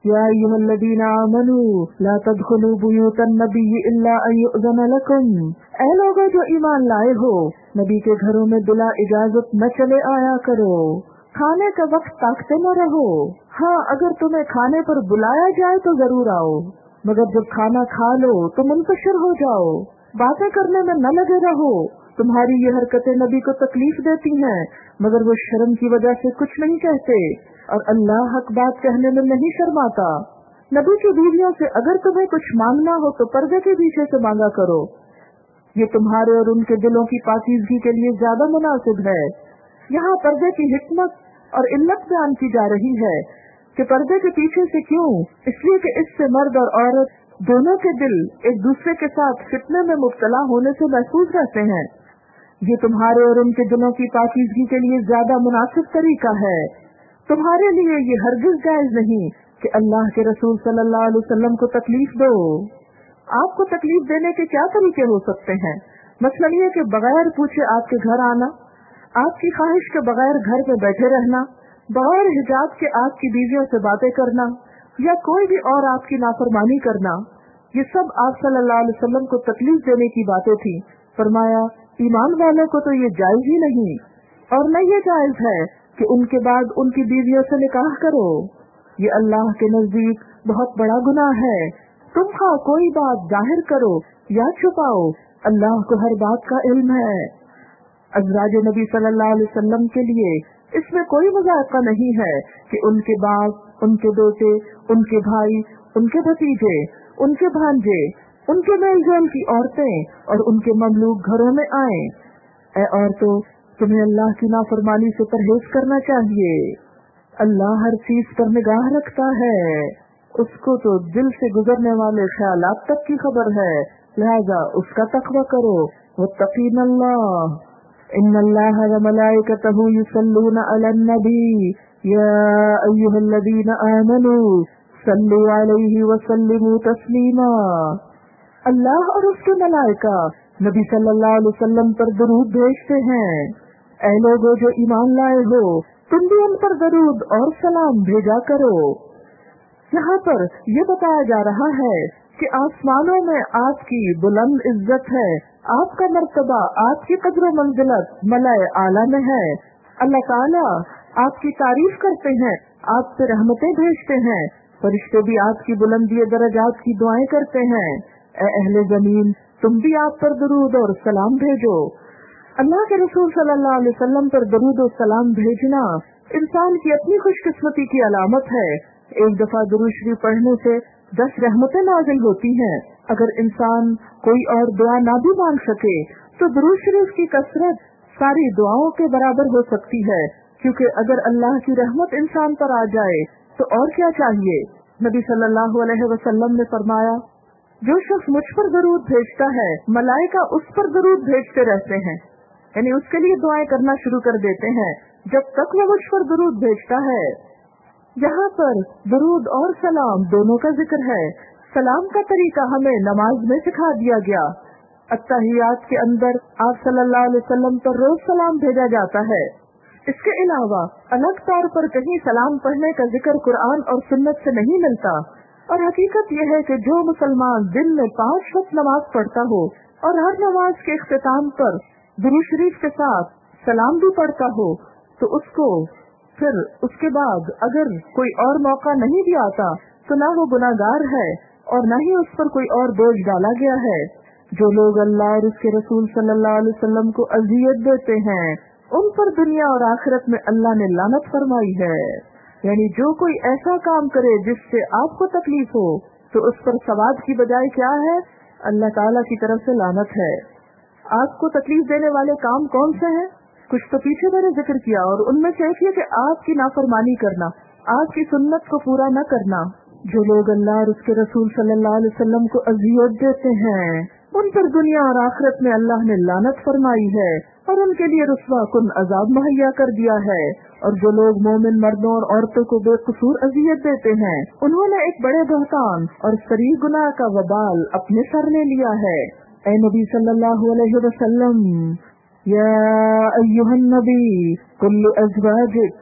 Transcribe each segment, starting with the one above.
یا ایھا الذین آمنوا لا تدخلوا بیوت النبی الا ان یؤذن لکم، اے لوگوں جو ایمان لائے ہو، نبی کے گھروں میں بلا اجازت نہ چلے آیا کرو، کھانے کا وقت تاکتے نہ رہو، ہاں اگر تمہیں کھانے پر بلایا جائے تو ضرور آؤ، مگر جب کھانا کھا لو تو منتشر ہو جاؤ، باتیں کرنے میں نہ لگے رہو، تمہاری یہ حرکتیں نبی کو تکلیف دیتی ہیں مگر وہ شرم کی وجہ سے کچھ نہیں کہتے، اور اللہ حق بات کہنے میں نہیں شرماتا۔ نبی کی بیویوں سے اگر تمہیں کچھ مانگنا ہو تو پردے کے پیچھے سے مانگا کرو، یہ تمہارے اور ان کے دلوں کی پاکیزگی کے لیے زیادہ مناسب ہے۔ یہاں پردے کی حکمت اور علت بیان کی جا رہی ہے کہ پردے کے پیچھے سے کیوں، اس لیے کہ اس سے مرد اور عورت دونوں کے دل ایک دوسرے کے ساتھ فتنے میں مبتلا ہونے سے محفوظ رہتے ہیں۔ یہ تمہارے اور ان کے دلوں کی پاکیزگی کے لیے زیادہ مناسب طریقہ ہے۔ تمہارے لیے یہ ہرگز جائز نہیں کہ اللہ کے رسول صلی اللہ علیہ وسلم کو تکلیف دو۔ آپ کو تکلیف دینے کے کیا طریقے ہو سکتے ہیں؟ مثلاً یہ کہ بغیر پوچھے آپ کے گھر آنا، آپ کی خواہش کے بغیر گھر پہ بیٹھے رہنا، بغیر حجاب کے آپ کی بیویوں سے باتیں کرنا، یا کوئی بھی اور آپ کی نافرمانی کرنا، یہ سب آپ صلی اللہ علیہ وسلم کو تکلیف دینے کی باتیں تھیں۔ فرمایا ایمان والوں کو تو یہ جائز ہی نہیں، اور نہ یہ جائز ہے کہ ان کے بعد ان کی بیویوں سے نکاح کرو، یہ اللہ کے نزدیک بہت بڑا گناہ ہے۔ تم خواہ کوئی بات ظاہر کرو یا چھپاؤ، اللہ کو ہر بات کا علم ہے۔ ازواج نبی صلی اللہ علیہ وسلم کے لیے اس میں کوئی مذائقہ نہیں ہے کہ ان کے باپ، ان کے بیٹے، ان کے بھائی، ان کے بھتیجے، ان کے بھانجے، ان کے میل جول کی عورتیں اور ان کے مملوک گھروں میں آئیں۔ اے عورتوں، تمہیں اللہ کی نافرمانی سے پرہیز کرنا چاہیے۔ اللہ ہر چیز پر نگاہ رکھتا ہے، اس کو تو دل سے گزرنے والے خیالات تک کی خبر ہے، لہذا اس کا تقوی کرو۔ واتقین اللہ، ان اللہ وملائکتہ یصلون علی النبی یا ایھا الذین آمنوا صلوا علیہ وسلموا تسلیما۔ اللہ اور اس کے ملائکہ نبی صلی اللہ علیہ وسلم پر درود بھیجتے ہیں۔ اے لوگوں جو ایمان لائے ہو، تم بھی ان پر درود اور سلام بھیجا کرو۔ یہاں پر یہ بتایا جا رہا ہے کہ آسمانوں میں آپ کی بلند عزت ہے، آپ کا مرتبہ، آپ کی قدر و منزلت ملائے اعلیٰ میں ہے۔ اللہ تعالیٰ آپ کی تعریف کرتے ہیں، آپ سے رحمتیں بھیجتے ہیں، فرشتے بھی آپ کی بلندی درجات کی دعائیں کرتے ہیں۔ اے اہل زمین، تم بھی آپ پر درود اور سلام بھیجو۔ اللہ کے رسول صلی اللہ علیہ وسلم پر درود و سلام بھیجنا انسان کی اپنی خوش قسمتی کی علامت ہے۔ ایک دفعہ درود شریف پڑھنے سے 10 رحمتیں نازل ہوتی ہیں۔ اگر انسان کوئی اور دعا نہ بھی مانگ سکے تو درود شریف کی کثرت ساری دعاؤں کے برابر ہو سکتی ہے، کیونکہ اگر اللہ کی رحمت انسان پر آ جائے تو اور کیا چاہیے۔ نبی صلی اللہ علیہ وسلم نے فرمایا، جو شخص مجھ پر درود بھیجتا ہے ملائکہ اس پر درود بھیجتے رہتے ہیں، یعنی اس کے لیے دعائیں کرنا شروع کر دیتے ہیں جب تک وہ مجھ پر درود بھیجتا ہے۔ یہاں پر درود اور سلام دونوں کا ذکر ہے۔ سلام کا طریقہ ہمیں نماز میں سکھا دیا گیا۔ التحیات کے اندر آپ صلی اللہ علیہ وسلم پر روز سلام بھیجا جاتا ہے۔ اس کے علاوہ الگ طور پر کہیں سلام پڑھنے کا ذکر قرآن اور سنت سے نہیں ملتا، اور حقیقت یہ ہے کہ جو مسلمان دن میں 5 وقت نماز پڑھتا ہو اور ہر نماز کے اختتام پر درود شریف کے ساتھ سلام بھی پڑھتا ہو تو اس کو پھر اس کے بعد اگر کوئی اور موقع نہیں بھی آتا تو نہ وہ گناہگار ہے اور نہ ہی اس پر کوئی اور بوجھ ڈالا گیا ہے۔ جو لوگ اللہ اور اس کے رسول صلی اللہ علیہ وسلم کو اذیت دیتے ہیں ان پر دنیا اور آخرت میں اللہ نے لعنت فرمائی ہے۔ یعنی جو کوئی ایسا کام کرے جس سے آپ کو تکلیف ہو تو اس پر ثواب کی بجائے کیا ہے؟ اللہ تعالیٰ کی طرف سے لعنت ہے۔ آپ کو تکلیف دینے والے کام کون سے ہیں؟ کچھ تو پیچھے میں نے ذکر کیا، اور ان میں سے ایک یہ کہ آپ کی نافرمانی کرنا، آپ کی سنت کو پورا نہ کرنا۔ جو لوگ اللہ اور اس کے رسول صلی اللہ علیہ وسلم کو اذیت دیتے ہیں ان پر دنیا اور آخرت میں اللہ نے لعنت فرمائی ہے اور ان کے لیے رسوا کن عذاب مہیا کر دیا ہے۔ اور جو لوگ مومن مردوں اور عورتوں کو بے قصور اذیت دیتے ہیں انہوں نے ایک بڑے بہتان اور صریح گناہ کا وبال اپنے سر لے لیا ہے۔ اے نبی صلی اللہ علیہ وسلم، یا ایھا النبی قل لازواجک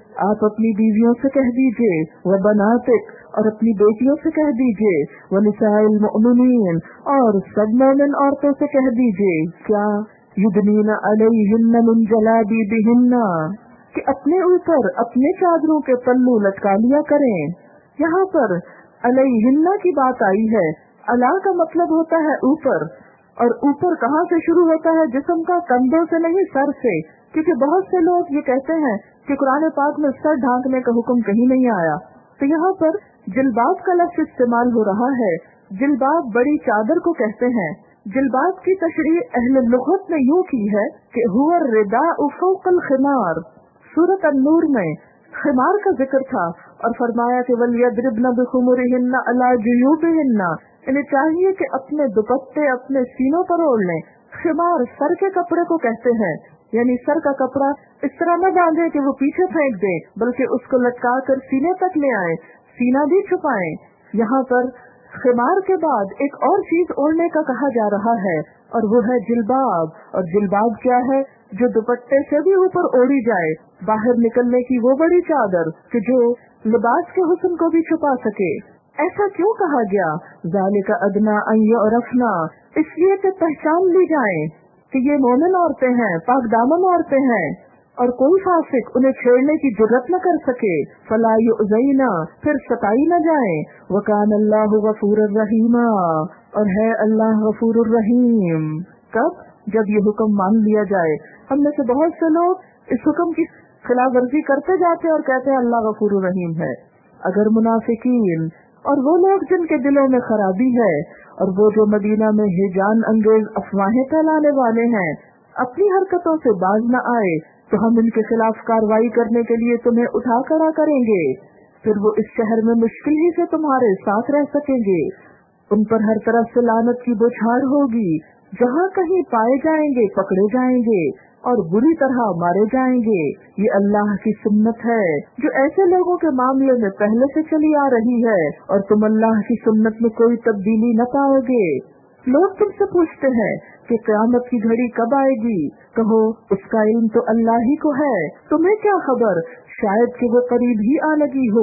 آپ اپنی بیویوں سے کہہ دیجئے وہ بناتک، اور اپنی بیٹیوں سے کہہ دیجئے ونساء المؤمنین، اور سب مومن عورتوں سے کہہ دیجئے کیا یدنین علیہن من جلابیبہن، کہ اپنے اوپر اپنے چادروں کے پلو لٹکا لیا کریں۔ یہاں پر علیہن کی بات آئی ہے، علا کا مطلب ہوتا ہے اوپر، اور اوپر کہاں سے شروع ہوتا ہے؟ جسم کا، کندھوں سے نہیں، سر سے، کیونکہ بہت سے لوگ یہ کہتے ہیں کہ قرآن پاک میں سر ڈھانکنے کا حکم کہیں نہیں آیا، تو یہاں پر جلباب کا لفظ استعمال ہو رہا ہے۔ جلباب بڑی چادر کو کہتے ہیں۔ جلباب کی تشریح اہل لغت نے یوں کی ہے کہ هو الرداء فوق الخمار۔ سورۃ النور میں خمار کا ذکر تھا اور فرمایا کہ وَلْيَضْرِبْنَ بِخُمُرِهِنَّ عَلَى جُيُوبِهِنَّ، انہیں چاہیے کہ اپنے دوپٹے اپنے سینوں پر اوڑھ لیں۔ خمار سر کے کپڑے کو کہتے ہیں، یعنی سر کا کپڑا اس طرح نہ باندھے کہ وہ پیچھے پھینک دے، بلکہ اس کو لٹکا کر سینے تک لے آئے، سینہ بھی چھپائیں۔ یہاں پر خمار کے بعد ایک اور چیز اوڑھنے کا کہا جا رہا ہے، اور وہ ہے جلباب۔ اور جلباب کیا ہے؟ جو دوپٹے سے بھی اوپر اوڑھی جائے، باہر نکلنے کی وہ بڑی چادر کہ جو لباس کے حسن کو بھی چھپا سکے۔ ایسا کیوں کہا گیا؟ ذالک ادنی ان یعرفنا، اس لیے کہ پہچان لی جائیں کہ یہ مومن عورتیں ہیں، پاک دامن عورتیں ہیں، اور کوئی فاسق انہیں چھیڑنے کی جرات نہ کر سکے۔ فلا یؤذین، پھر ستائی نہ جائیں۔ وکان اللہ غفور الرحیم، اور ہے اللہ غفور الرحیم۔ کب؟ جب یہ حکم مان لیا جائے۔ ہم میں سے بہت سے لوگ اس حکم کی خلاف ورزی کرتے جاتے اور کہتے ہیں اللہ غفور الرحیم ہے۔ اگر منافقین اور وہ لوگ جن کے دلوں میں خرابی ہے، اور وہ جو مدینہ میں ہیجان انگیز افواہیں پھیلانے والے ہیں، اپنی حرکتوں سے باز نہ آئے تو ہم ان کے خلاف کارروائی کرنے کے لیے تمہیں اٹھا کھڑا کریں گے، پھر وہ اس شہر میں مشکل ہی سے تمہارے ساتھ رہ سکیں گے۔ ان پر ہر طرف سے لعنت کی بوچھاڑ ہوگی، جہاں کہیں پائے جائیں گے پکڑے جائیں گے اور بری طرح مارے جائیں گے۔ یہ اللہ کی سنت ہے جو ایسے لوگوں کے معاملے میں پہلے سے چلی آ رہی ہے، اور تم اللہ کی سنت میں کوئی تبدیلی نہ پاؤ گے۔ لوگ تم سے پوچھتے ہیں کہ قیامت کی گھڑی کب آئے گی؟ کہو اس کا علم تو اللہ ہی کو ہے، تمہیں کیا خبر، شاید کہ وہ قریب ہی آ لگی ہو۔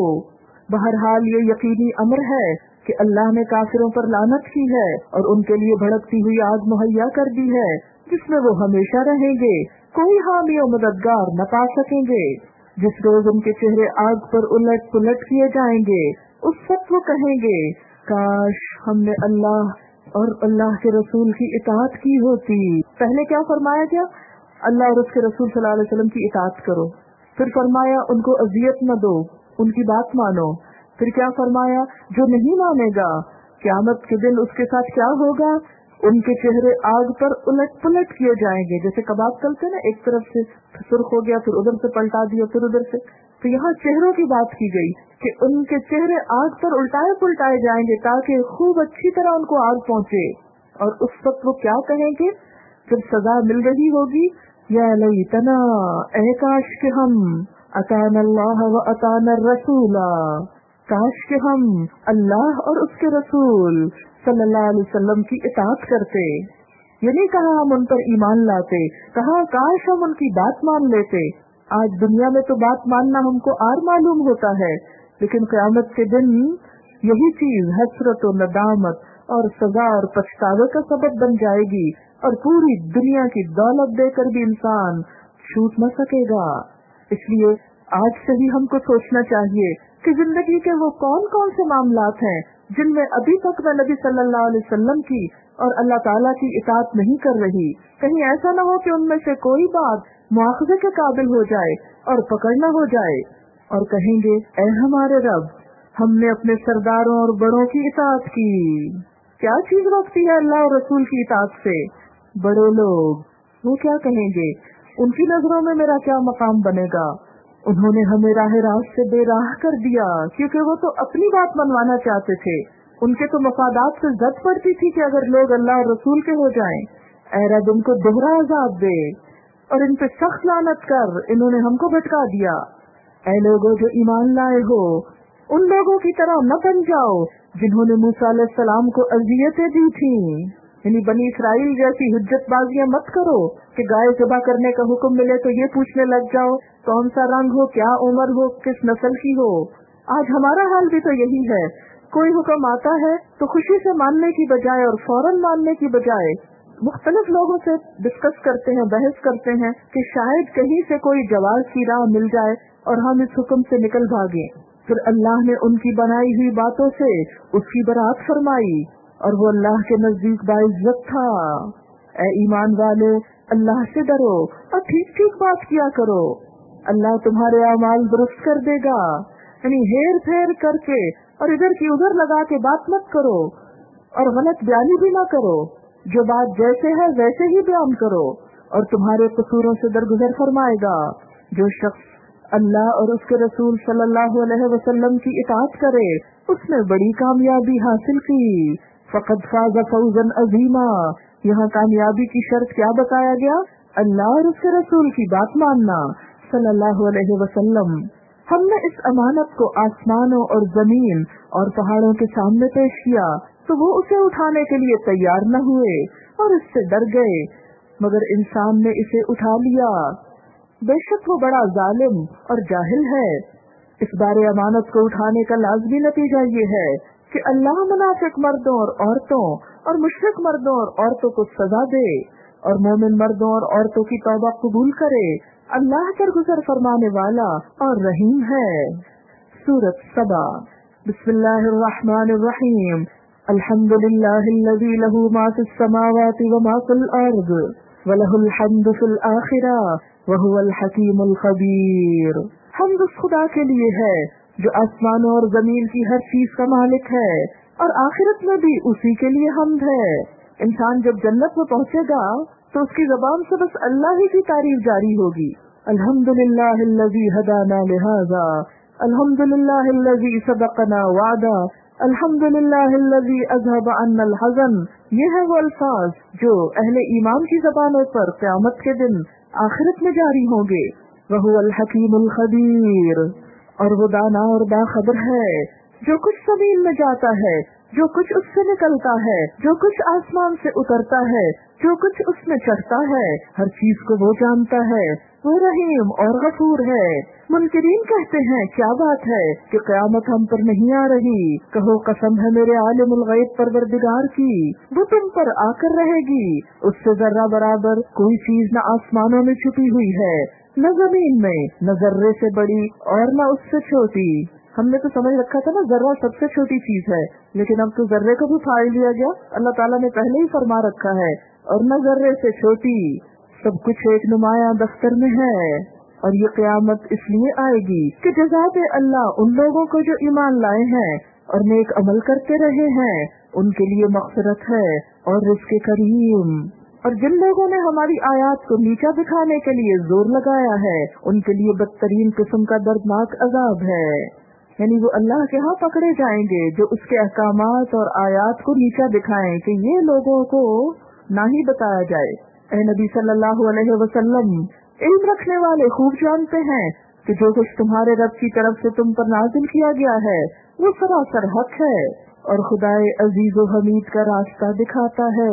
بہرحال یہ یقینی امر ہے کہ اللہ نے کافروں پر لعنت کی ہے اور ان کے لیے بھڑکتی ہوئی آگ مہیا کر دی ہے جس میں وہ ہمیشہ رہیں گے، کوئی حامی و مددگار نہ پا سکیں گے۔ جس روز ان کے چہرے آگ پر الٹ پلٹ کیے جائیں گے، اس وقت وہ کہیں گے کاش ہم نے اللہ اور اللہ کے رسول کی اطاعت کی ہوتی۔ پہلے کیا فرمایا گیا؟ اللہ اور اس کے رسول صلی اللہ علیہ وسلم کی اطاعت کرو۔ پھر فرمایا ان کو اذیت نہ دو، ان کی بات مانو۔ پھر کیا فرمایا؟ جو نہیں مانے گا قیامت کے دن اس کے ساتھ کیا ہوگا؟ ان کے چہرے آگ پر الٹ پلٹ کیے جائیں گے، جیسے کباب تلتے نا، ایک طرف سے سرخ ہو گیا پھر ادھر سے پلٹا دیا پھر ادھر سے، تو یہاں چہروں کی بات کی گئی کہ ان کے چہرے آگ پر الٹائے پلٹائے جائیں گے تاکہ خوب اچھی طرح ان کو آگ پہنچے۔ اور اس وقت وہ کیا کہیں گے جب سزا مل رہی ہوگی؟ یا لیتنا، اے کاش کہ ہم اطعنا اللہ و اطعنا الرسول، کاش کہ ہم اللہ اور اس کے رسول صلی اللہ علیہ وسلم کی اطاعت کرتے۔ یہ نہیں کہا ہم ان پر ایمان لاتے، کہا کاش ہم ان کی بات مان لیتے۔ آج دنیا میں تو بات ماننا ہم کو آر معلوم ہوتا ہے، لیکن قیامت کے دن یہی چیز حسرت و ندامت اور سزا اور پچھتاوے کا سبب بن جائے گی، اور پوری دنیا کی دولت دے کر بھی انسان چھوٹ نہ سکے گا۔ اس لیے آج سے ہی ہم کو سوچنا چاہیے کہ زندگی کے وہ کون کون سے معاملات ہیں جن میں ابھی تک میں نبی صلی اللہ علیہ وسلم کی اور اللہ تعالیٰ کی اطاعت نہیں کر رہی۔ کہیں ایسا نہ ہو کہ ان میں سے کوئی بات مواخذے کے قابل ہو جائے اور پکڑنا ہو جائے، اور کہیں گے اے ہمارے رب، ہم نے اپنے سرداروں اور بڑوں کی اطاعت کی۔ کیا چیز روکتی ہے اللہ اور رسول کی اطاعت سے؟ بڑے لوگ۔ وہ کیا کہیں گے؟ ان کی نظروں میں میرا کیا مقام بنے گا؟ انہوں نے ہمیں راہ راست سے بے راہ کر دیا، کیونکہ وہ تو اپنی بات منوانا چاہتے تھے۔ ان کے تو مفادات سے زد پڑتی تھی کہ اگر لوگ اللہ اور رسول کے ہو جائیں۔ اے رب ان کو دوہرا عذاب دے اور ان پہ سخت لعنت کر، انہوں نے ہم کو بھٹکا دیا۔ اے لوگوں جو ایمان لائے ہو، ان لوگوں کی طرح نہ بن جاؤ جنہوں نے موسیٰ علیہ السلام کو اذیتیں دی تھیں۔ یعنی بنی اسرائیل جیسی حجت بازیاں مت کرو کہ گائے ذبح کرنے کا حکم ملے تو یہ پوچھنے لگ جاؤ کون سا رنگ ہو، کیا عمر ہو، کس نسل کی ہو۔ آج ہمارا حال بھی تو یہی ہے، کوئی حکم آتا ہے تو خوشی سے ماننے کی بجائے اور فوراً ماننے کی بجائے مختلف لوگوں سے ڈسکس کرتے ہیں، بحث کرتے ہیں کہ شاید کہیں سے کوئی جواز کی راہ مل جائے اور ہم اس حکم سے نکل بھاگیں۔ پھر اللہ نے ان کی بنائی ہوئی باتوں سے اس کی برات فرمائی اور وہ اللہ کے نزدیک باعزت تھا۔ اے ایمان والو، اللہ سے ڈرو اور ٹھیک ٹھیک بات کیا کرو، اللہ تمہارے اعمال درست کر دے گا۔ یعنی ہیر پھیر کر کے اور ادھر کی ادھر لگا کے بات مت کرو اور غلط بیانی بھی نہ کرو، جو بات جیسے ہے ویسے ہی بیان کرو اور تمہارے قصوروں سے درگزر فرمائے گا۔ جو شخص اللہ اور اس کے رسول صلی اللہ علیہ وسلم کی اطاعت کرے اس نے بڑی کامیابی حاصل کی۔ فقد فاز فوزا عظیما، یہاں کامیابی کی شرط کیا بتایا گیا؟ اللہ اور اس کے رسول کی بات ماننا صلی اللہ علیہ وسلم۔ ہم نے اس امانت کو آسمانوں اور زمین اور پہاڑوں کے سامنے پیش کیا تو وہ اسے اٹھانے کے لیے تیار نہ ہوئے اور اس سے ڈر گئے، مگر انسان نے اسے اٹھا لیا۔ بے شک وہ بڑا ظالم اور جاہل ہے۔ اس بارے امانت کو اٹھانے کا لازمی نتیجہ یہ ہے کہ اللہ منافق مردوں اور عورتوں اور مشرک مردوں اور عورتوں کو سزا دے اور مومن مردوں اور عورتوں کی توبہ قبول کرے۔ اللہ درگزر فرمانے والا اور رحیم ہے۔ سورۃ سبا۔ بسم اللہ الرحمن الرحیم۔ الحمد للہ الذی لہ ما فی السماوات وما فی الارض وَلَهُ الْحَمْدُ فِي الْآخِرَةِ وَهُوَ الْحَكِيمُ الْخَبِيرُ۔ حمد اس خدا کے لیے ہے جو آسمانوں اور زمین کی ہر چیز کا مالک ہے، اور آخرت میں بھی اسی کے لیے حمد ہے۔ انسان جب جنت میں پہنچے گا تو اس کی زبان سے بس اللہ ہی کی تعریف جاری ہوگی۔ الحمدللہ الذی ہدانا لہذا، الحمدللہ الذی صدقنا وعدا، الحمدللہ الذی اذهب عنا الحزن۔ یہ ہے وہ الفاظ جو اہل ایمان کی زبانوں پر قیامت کے دن آخرت میں جاری ہوں گے۔ وَهُوَ الْحَكِيمُ الْخَبِيرُ، اور وہ دانا اور باخبر ہے۔ جو کچھ زمین میں جاتا ہے، جو کچھ اس سے نکلتا ہے، جو کچھ آسمان سے اترتا ہے، جو کچھ اس میں چڑھتا ہے، ہر چیز کو وہ جانتا ہے۔ وہ رحیم اور غفور ہے۔ منکرین کہتے ہیں کیا بات ہے کہ قیامت ہم پر نہیں آ رہی؟ کہو قسم ہے میرے عالم الغیب پروردگار کی، وہ تم پر آ کر رہے گی۔ اس سے ذرہ برابر کوئی چیز نہ آسمانوں میں چھپی ہوئی ہے، نہ زمین میں، نہ ذرے سے بڑی اور نہ اس سے چھوٹی۔ ہم نے تو سمجھ رکھا تھا نا ذرہ سب سے چھوٹی چیز ہے، لیکن اب تو ذرے کو بھی پھاڑ لیا گیا۔ اللہ تعالیٰ نے پہلے ہی فرما رکھا ہے، اور نہ ذرے سے چھوٹی، سب کچھ ایک نمایاں دفتر میں ہے۔ اور یہ قیامت اس لیے آئے گی کہ جزا دے اللہ ان لوگوں کو جو ایمان لائے ہیں اور نیک عمل کرتے رہے ہیں، ان کے لیے مغفرت ہے اور رزق کریم۔ اور جن لوگوں نے ہماری آیات کو نیچا دکھانے کے لیے زور لگایا ہے، ان کے لیے بدترین قسم کا دردناک عذاب ہے۔ یعنی وہ اللہ کے ہاں پکڑے جائیں گے جو اس کے احکامات اور آیات کو نیچا دکھائیں کہ یہ لوگوں کو نہ ہی بتایا جائے۔ اے نبی صلی اللہ علیہ وسلم، علم رکھنے والے خوب جانتے ہیں کہ جو کچھ تمہارے رب کی طرف سے تم پر نازل کیا گیا ہے وہ سراسر حق ہے، اور خدائے عزیز و حمید کا راستہ دکھاتا ہے۔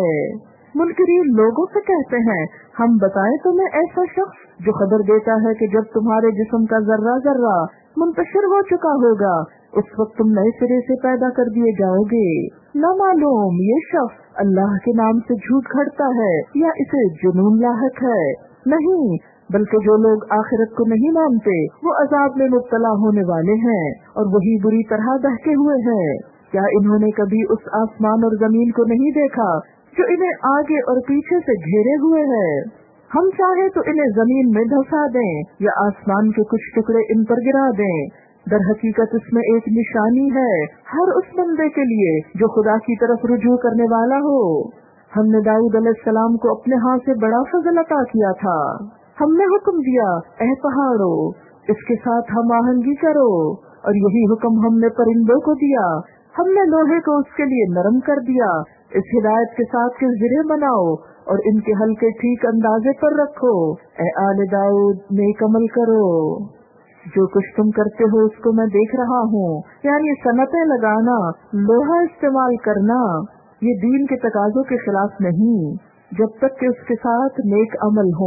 منکرین لوگوں سے کہتے ہیں ہم بتائیں تمہیں ایسا شخص جو خبر دیتا ہے کہ جب تمہارے جسم کا ذرہ ذرہ منتشر ہو چکا ہوگا اس وقت تم نئے سرے سے پیدا کر دیے جاؤ گے۔ نہ معلوم یہ شخص اللہ کے نام سے جھوٹ گھڑتا ہے یا اسے جنون لاحق ہے۔ نہیں، بلکہ جو لوگ آخرت کو نہیں مانتے وہ عذاب میں مبتلا ہونے والے ہیں اور وہی بری طرح بہکے ہوئے ہیں۔ کیا انہوں نے کبھی اس آسمان اور زمین کو نہیں دیکھا جو انہیں آگے اور پیچھے سے گھیرے ہوئے ہے؟ ہم چاہے تو انہیں زمین میں دھسا دیں یا آسمان کے کچھ ٹکڑے ان پر گرا دیں۔ در حقیقت اس میں ایک نشانی ہے ہر اس بندے کے لیے جو خدا کی طرف رجوع کرنے والا ہو۔ ہم نے داؤد علیہ السلام کو اپنے ہاتھ سے بڑا فضل عطا کیا تھا۔ ہم نے حکم دیا اے پہاڑو اس کے ساتھ ہم آہنگی کرو، اور یہی حکم ہم نے پرندوں کو دیا۔ ہم نے لوہے کو اس کے لیے نرم کر دیا۔ اس ہدایت کے ساتھ کہ زرے بناؤ اور ان کے حلقے ٹھیک اندازے پر رکھو۔ اے آل داؤد نیک عمل کرو، جو کچھ تم کرتے ہو اس کو میں دیکھ رہا ہوں، یعنی صنعتیں لگانا، لوہا استعمال کرنا، یہ دین کے تقاضوں کے خلاف نہیں، جب تک کہ اس کے ساتھ نیک عمل ہو،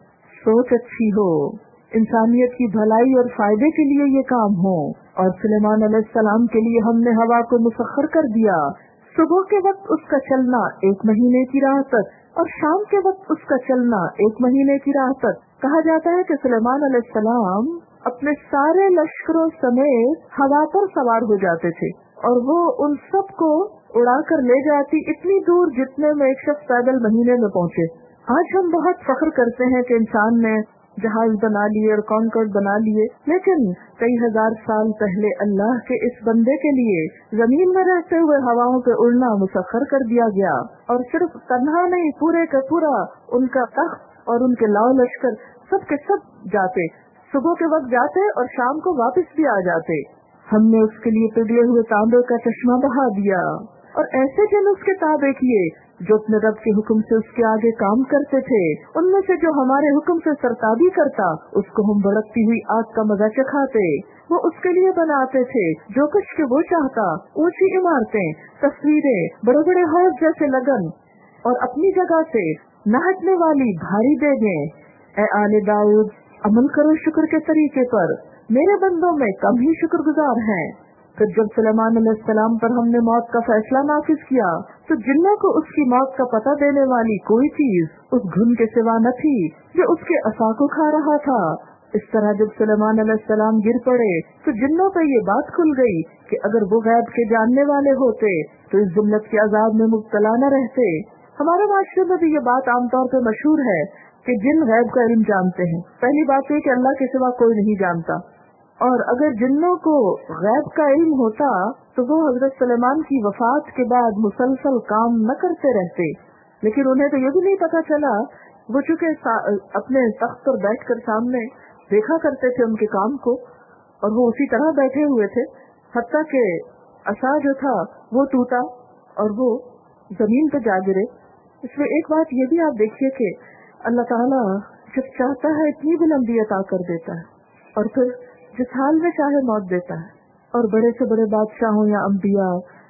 سوچ اچھی ہو، انسانیت کی بھلائی اور فائدے کے لیے یہ کام ہو۔ اور سلیمان علیہ السلام کے لیے ہم نے ہوا کو مسخر کر دیا، صبح کے وقت اس کا چلنا 1 مہینے کی راہ تک اور شام کے وقت اس کا چلنا 1 مہینے کی راہ تک۔ کہا جاتا ہے کہ سلیمان علیہ السلام اپنے سارے لشکروں سمیت ہوا پر سوار ہو جاتے تھے اور وہ ان سب کو اڑا کر لے جاتی اتنی دور جتنے میں ایک شخص پیدل مہینے میں پہنچے۔ آج ہم بہت فخر کرتے ہیں کہ انسان نے جہاز بنا لیے اور کانکورڈ بنا لیے، لیکن کئی ہزار سال پہلے اللہ کے اس بندے کے لیے زمین میں رہتے ہوئے ہواؤں پہ اڑنا مسخر کر دیا گیا، اور صرف تنہا نہیں، پورے کا پورا ان کا تخت اور ان کے لاؤ لشکر سب کے سب جاتے، صبح کے وقت جاتے اور شام کو واپس بھی آ جاتے۔ ہم نے اس کے لیے پگھلے ہوئے تانبے کا چشمہ بہا دیا اور ایسے جن اس کے تابع کیے جو اپنے رب کے حکم سے اس کے آگے کام کرتے تھے۔ ان میں سے جو ہمارے حکم سے سرتابی کرتا اس کو ہم بڑکتی ہوئی آگ کا مزہ چکھاتے۔ وہ اس کے لیے بناتے تھے جو کچھ کہ وہ چاہتا، اونچی عمارتیں، تصویریں، بڑے بڑے حوض جیسے لگن اور اپنی جگہ سے نہ ہٹنے والی بھاری دیگیں۔ اے آل داؤد، عمل کرو شکر کے طریقے پر، میرے بندوں میں کم ہی شکر گزار ہیں۔ پھر جب سلیمان علیہ السلام پر ہم نے موت کا فیصلہ نافذ کیا تو جنوں کو اس کی موت کا پتہ دینے والی کوئی چیز اس گھن کے سوا نہ تھی جو اس کے عصا کو کھا رہا تھا۔ اس طرح جب سلیمان علیہ السلام گر پڑے تو جنوں پہ یہ بات کھل گئی کہ اگر وہ غیب کے جاننے والے ہوتے تو اس ذلت کے عذاب میں مبتلا نہ رہتے۔ ہمارے معاشرے میں بھی یہ بات عام طور پہ مشہور ہے کہ جن غیب کا علم جانتے ہیں۔ پہلی بات یہ کہ اللہ کے سوا کوئی نہیں جانتا، اور اگر جنوں کو غیب کا علم ہوتا تو وہ حضرت سلیمان کی وفات کے بعد مسلسل کام نہ کرتے رہتے، لیکن انہیں تو یہ بھی نہیں پتا چلا۔ وہ چونکہ اپنے تخت پر بیٹھ کر سامنے دیکھا کرتے تھے ان کے کام کو، اور وہ اسی طرح بیٹھے ہوئے تھے، حتیٰ کہ عصا جو تھا وہ ٹوٹا اور وہ زمین پہ جا گرے۔ اس میں ایک بات یہ بھی آپ دیکھیے کہ اللہ تعالیٰ جب چاہتا ہے اتنی بلندی عطا کر دیتا ہے اور پھر جس حال میں چاہے موت دیتا ہے، اور بڑے سے بڑے بادشاہوں یا انبیاء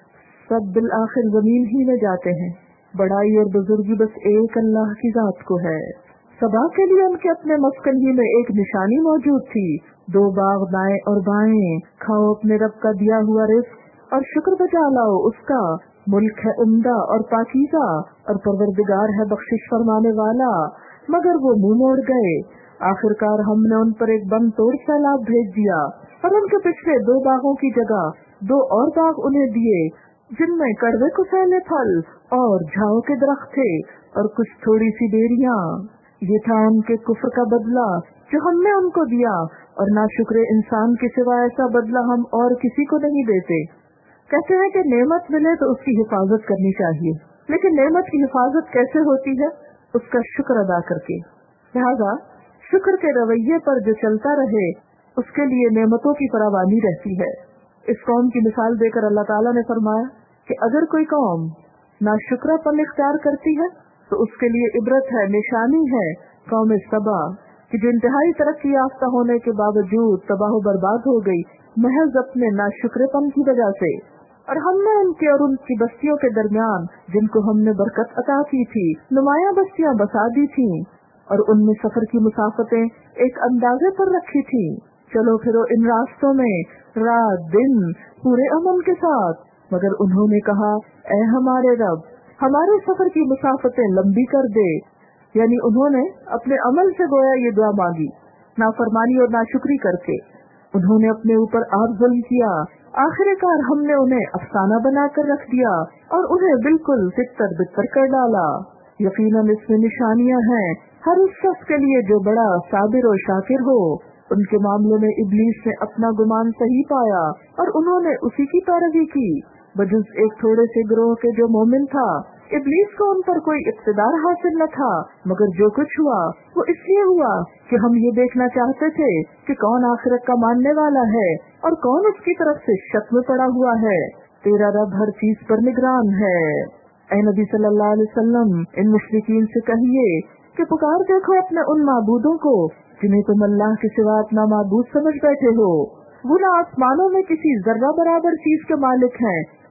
سب بالآخر زمین ہی میں جاتے ہیں۔ بڑائی اور بزرگی بس ایک اللہ کی ذات کو ہے۔ سبا کے لیے ان کے اپنے مسکن ہی میں ایک نشانی موجود تھی، 2 باغ دائیں اور بائیں، کھاؤ اپنے رب کا دیا ہوا رزق اور شکر بجا لاؤ اس کا۔ ملک ہے عمدہ اور پاکیزہ اور پروردگار ہے بخشش فرمانے والا، مگر وہ منہ موڑ گئے۔ آخرکار ہم نے ان پر ایک بند توڑ سیلاب بھیج دیا اور ان کے پچھلے 2 باغوں کی جگہ 2 اور باغ انہیں دیے جن میں کڑوے کسیلے پھل اور جھاؤ کے درخت تھے اور کچھ تھوڑی سی بیریاں۔ یہ تھا ان کے کفر کا بدلہ جو ہم نے ان کو دیا، اور ناشکر انسان کے سوا ایسا بدلہ ہم اور کسی کو نہیں دیتے۔ کہتے ہیں کہ نعمت ملے تو اس کی حفاظت کرنی چاہیے، لیکن نعمت کی حفاظت کیسے ہوتی ہے؟ اس کا شکر ادا کر کے۔ لہذا شکر کے رویے پر جو چلتا رہے اس کے لیے نعمتوں کی فراوانی رہتی ہے۔ اس قوم کی مثال دے کر اللہ تعالیٰ نے فرمایا کہ اگر کوئی قوم ناشکرا پن اختیار کرتی ہے تو اس کے لیے عبرت ہے، نشانی ہے قوم سبا کہ جو انتہائی ترقی یافتہ ہونے کے باوجود تباہ و برباد ہو گئی محض اپنے ناشکرے پن کی وجہ سے۔ اور ہم نے ان کے اور ان کی بستیوں کے درمیان جن کو ہم نے برکت عطا کی تھی نمایاں بستیاں بسا دی تھیں، اور ان میں سفر کی مسافتیں ایک اندازے پر رکھی تھی۔ چلو پھرو ان راستوں میں رات دن پورے امن کے ساتھ، مگر انہوں نے کہا اے ہمارے رب ہمارے سفر کی مسافتیں لمبی کر دے، یعنی انہوں نے اپنے عمل سے گویا یہ دعا مانگی، نافرمانی اور ناشکری کر کے انہوں نے اپنے اوپر آپ ظلم کیا۔ آخر کار ہم نے انہیں افسانہ بنا کر رکھ دیا اور انہیں بالکل تتر بتر کر ڈالا۔ یقیناً اس میں نشانیاں ہیں ہر اس شخص کے لیے جو بڑا صابر و شاکر ہو۔ ان کے معاملے میں ابلیس نے اپنا گمان صحیح پایا اور انہوں نے اسی کی پیروی کی، بجز ایک تھوڑے سے گروہ کے جو مومن تھا۔ ابلیس کو ان پر کوئی اقتدار حاصل نہ تھا، مگر جو کچھ ہوا وہ اس لیے ہوا کہ ہم یہ دیکھنا چاہتے تھے کہ کون آخرت کا ماننے والا ہے اور کون اس کی طرف سے شک میں پڑا ہوا ہے۔ تیرا رب ہر چیز پر نگران ہے۔ اے نبی صلی اللہ علیہ وسلم ان مشرکین سے کہیے کہ پکار دیکھو اپنے ان معبودوں کو جنہیں تم اللہ کے سوا اپنا معبود سمجھ بیٹھے ہو۔ وہ نہ آسمانوں میں کسی ذرہ برابر چیز کے مالک ہیں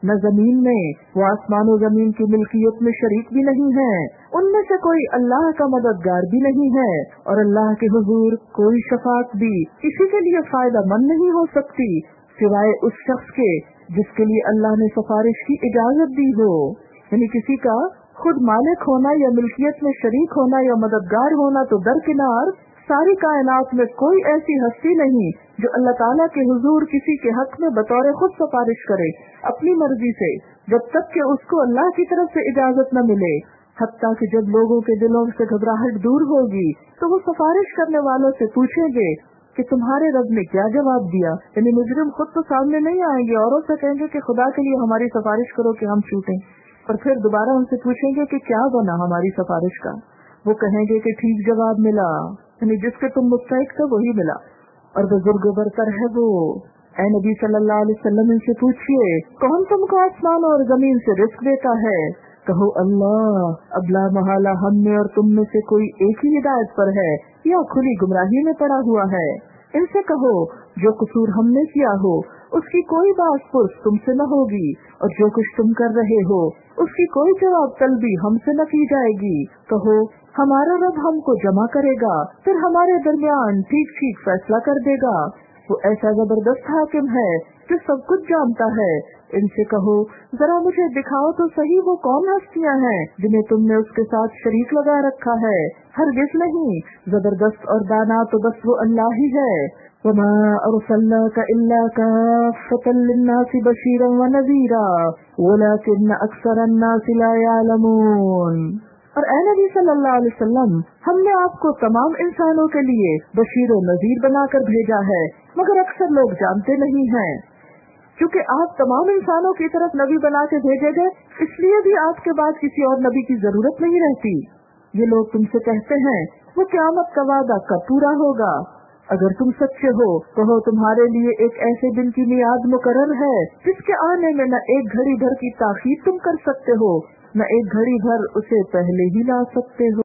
न जमीन में, वो आसमान और जमीन की मिल्कियत में शरीक भी नहीं है, उनमें से कोई अल्लाह का मददगार भी नहीं है, और अल्लाह के हुजूर कोई शफाअत भी किसी के लिए फायदा मंद नहीं हो सकती सिवाय उस शख्स के जिसके लिए अल्लाह ने सिफारिश की इजाजत दी हो। यानी किसी का खुद मालिक होना या मिल्कियत में शरीक होना या मददगार होना तो दरकिनार, सारी कायनात में कोई ऐसी हस्ती नहीं जो अल्लाह ताला के हुजूर किसी के हक में बतौर खुद सिफारिश करे अपनी मर्जी से, जब तक कि उसको अल्लाह की तरफ से इजाजत न मिले। हत्ता कि जब लोगों के दिलों से घबराहट दूर होगी तो वो सिफारिश करने वालों से पूछेंगे कि तुम्हारे रब ने क्या जवाब दिया। यानी मुजरिम खुद तो सामने नहीं आएंगे, औरों से कहेंगे कि खुदा के लिए हमारी सिफारिश करो कि हम छूटें, और फिर दोबारा उनसे पूछेंगे कि क्या बना हमारी सिफारिश का। वो कहेंगे कि ठीक जवाब मिला, यानी जिसके तुम मुस्तहिक थे वही मिला, और बुजुर्ग बरतर है वो। ऐ नबी सल्लल्लाहु अलैहि वसल्लम इनसे पूछिए कौन तुमको आसमान और जमीन से रिस्क देता है। कहो अल्लाह। अब ला महला हम में और तुम में से कोई एक ही हिदायत पर है या खुली गुमराही में पड़ा हुआ है। इनसे कहो जो कसूर हमने किया हो उसकी कोई बात पुर्स तुमसे न होगी, और जो कुछ तुम कर रहे हो उसकी कोई जवाब तलबी हमसे न की जाएगी। कहो हमारा रब हमको जमा करेगा, फिर हमारे दरमियान ठीक ठीक फैसला कर देगा। वो ऐसा जबरदस्त हाकिम है जो सब कुछ जानता है। इनसे कहो जरा मुझे दिखाओ तो सही वो कौन हस्तियां हैं जिन्हें तुमने उसके साथ शरीक लगा रखा है। हरगिज़ नहीं, जबरदस्त और दाना तो बस वो अल्लाह ही है। वमा अरसलनाका इल्ला काफ़्फ़तल लिन्नासि बशीरन व नज़ीरा वलाकिन्न अक्सरन नासि ला यअलमून। और ए नबी सल्लल्लाहु अलैहि वसल्लम, हमने आपको तमाम इंसानों के लिए बशीर और नज़ीर बनाकर भेजा है, मगर अक्सर लोग जानते नहीं हैं। क्योंकि आप तमाम इंसानों की तरफ नबी बना के भेजे गए, इसलिए भी आपके बाद किसी और नबी की जरूरत नहीं रहती। ये लोग तुमसे कहते हैं वो क़यामत का वादा कब पूरा होगा। अगर तुम सच्चे हो कहो तुम्हारे लिए एक ऐसे दिन की मियाद मुकर्रर है जिसके आने में न एक घड़ी भर की ताखीर तुम कर सकते हो, न एक घड़ी भर उसे पहले ही ला सकते हो।